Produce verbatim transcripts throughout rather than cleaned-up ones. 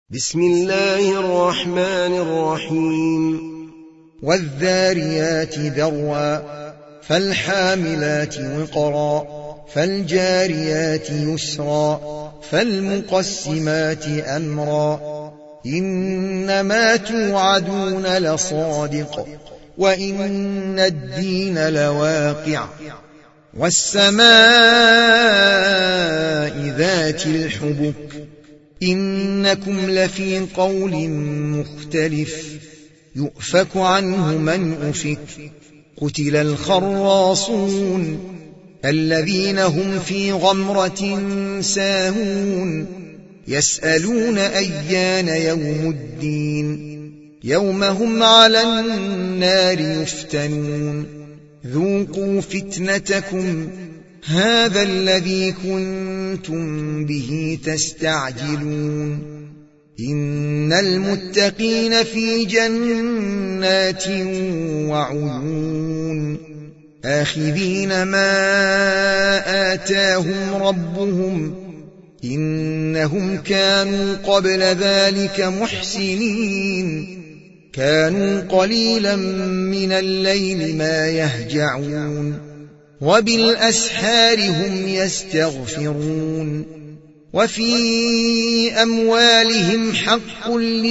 بسم الله الرحمن الرحيم والذاريات ذروا فالحاملات وقرا فالجاريات يسرا فالمقسمات أمرا إنما توعدون لصادق وإن الدين لواقع والسماء ذات الحبك إنكم لفي قول مختلف يؤفك عنه من أفك قتل الخراصون الذين هم في غمرة ساهون يسألون أيان يوم الدين يوم هم على النار يفتنون ذوقوا فتنتكم هذا الذي كنتم به تستعجلون إن المتقين في جنات وعيون آخذين ما آتاهم ربهم إنهم كانوا قبل ذلك محسنين كانوا قليلا من الليل ما يهجعون وبالأسحار هم يستغفرون وفي أموالهم حق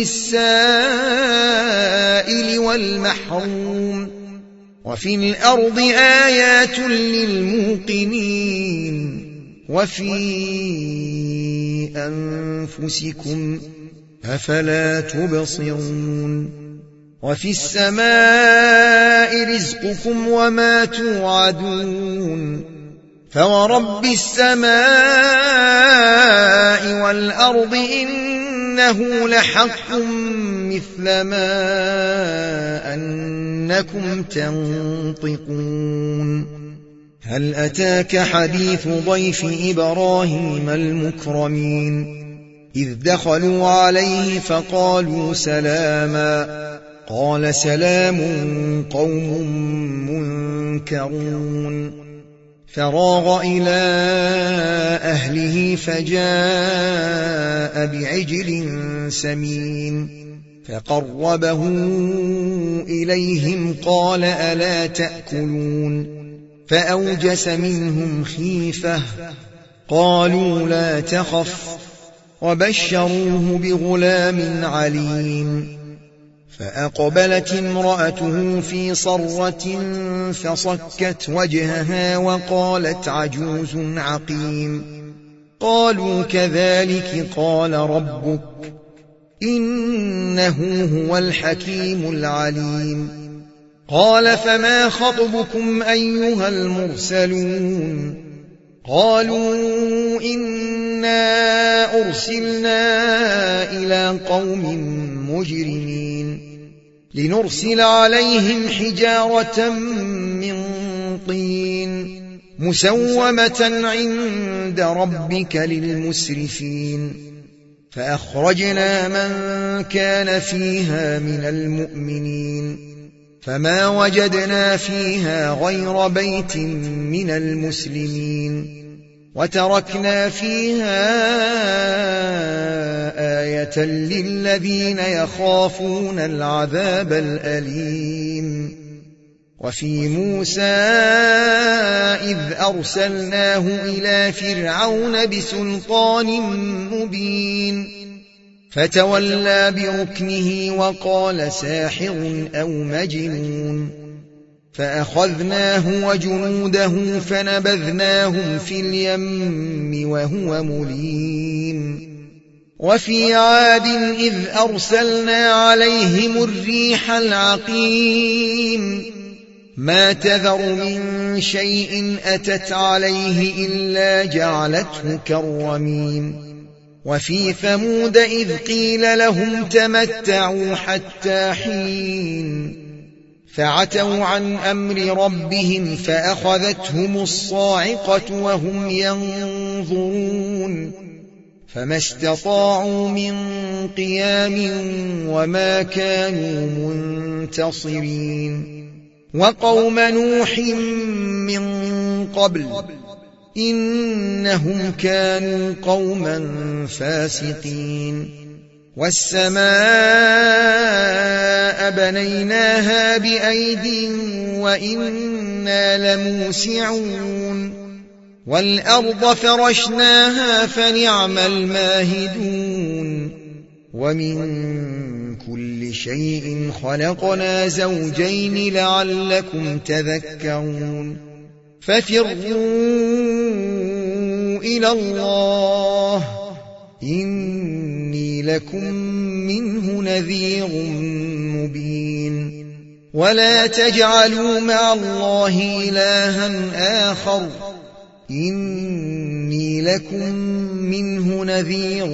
للسائل والمحروم وفي الأرض آيات للموقنين وفي أنفسكم أفلا تبصرون وفي السماء رزقكم وما توعدون فورب السماء والأرض إنه لحق مثل ما أنكم تنطقون هل أتاك حديث ضيف إبراهيم المكرمين إذ دخلوا عليه فقالوا سلاما قال سلام قوم منكرون فراغ إلى أهله فجاء بعجل سمين فقربه إليهم قال ألا تأكلون فأوجس منهم خيفة قالوا لا تخف وبشروه بغلام عليم فأقبلت امرأته في صرة فصكت وجهها وقالت عجوز عقيم قالوا كذلك قال ربك إنه هو الحكيم العليم قال فما خطبكم أيها المرسلون قالوا إنا أرسلنا إلى قوم مجرمين لنرسل عليهم حجارة من طين مسومة عند ربك للمسرفين فأخرجنا من كان فيها من المؤمنين فما وجدنا فيها غير بيت من المسلمين وتركنا فيها آية للذين يخافون العذاب الأليم وفي موسى إذ أرسلناه إلى فرعون بسلطان مبين فتولى بركنه وقال ساحر أو مجنون فأخذناه وجنوده فنبذناهم في اليم وهو مليم وفي عاد إذ أرسلنا عليهم الريح العقيم ما تذر من شيء أتت عليه إلا جعلته كالرميم وفي ثمود إذ قيل لهم تمتعوا حتى حين فعتوا عن أمر ربهم فأخذتهم الصاعقة وهم ينظرون فما استطاعوا من قيام وما كانوا منتصرين وقوم نوح من قبل إنهم كانوا قوما فاسقين والسماء بنيناها بأيد وإنا لموسعون والأرض فرشناها فنعم الماهدون ومن كل شيء خلقنا زوجين لعلكم تذكرون ففروا إلى الله إني لكم منه نذير مبين ولا تجعلوا مع الله إلها آخر إني لكم منه نذير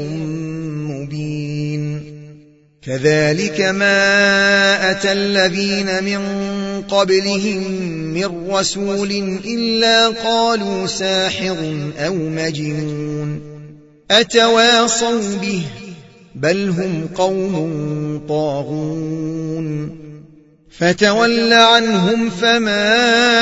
مبين كذلك ما أتى الذين من قبلهم من رسول إلا قالوا ساحر أو مجنون أتواصوا به بل هم قوم طاغون فتول عنهم فما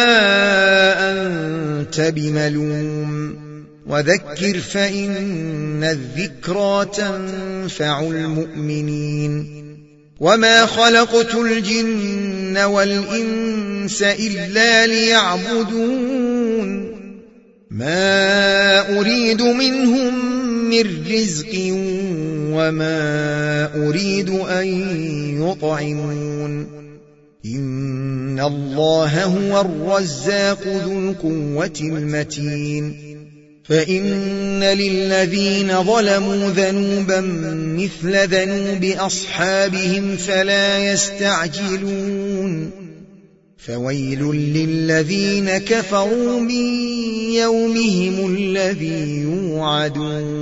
أنت بملوم وذكر فإن الذكرى تنفع المؤمنين وما خلقت الجن والإنس إلا ليعبدون ما أريد منهم من رزق وما أريد أن يطعمون إن الله هو الرزاق ذو القوة المتين فإن للذين ظلموا ذنوبا مثل ذنوب أصحابهم فلا يستعجلون فويل للذين كفروا من يومهم الذي يوعدون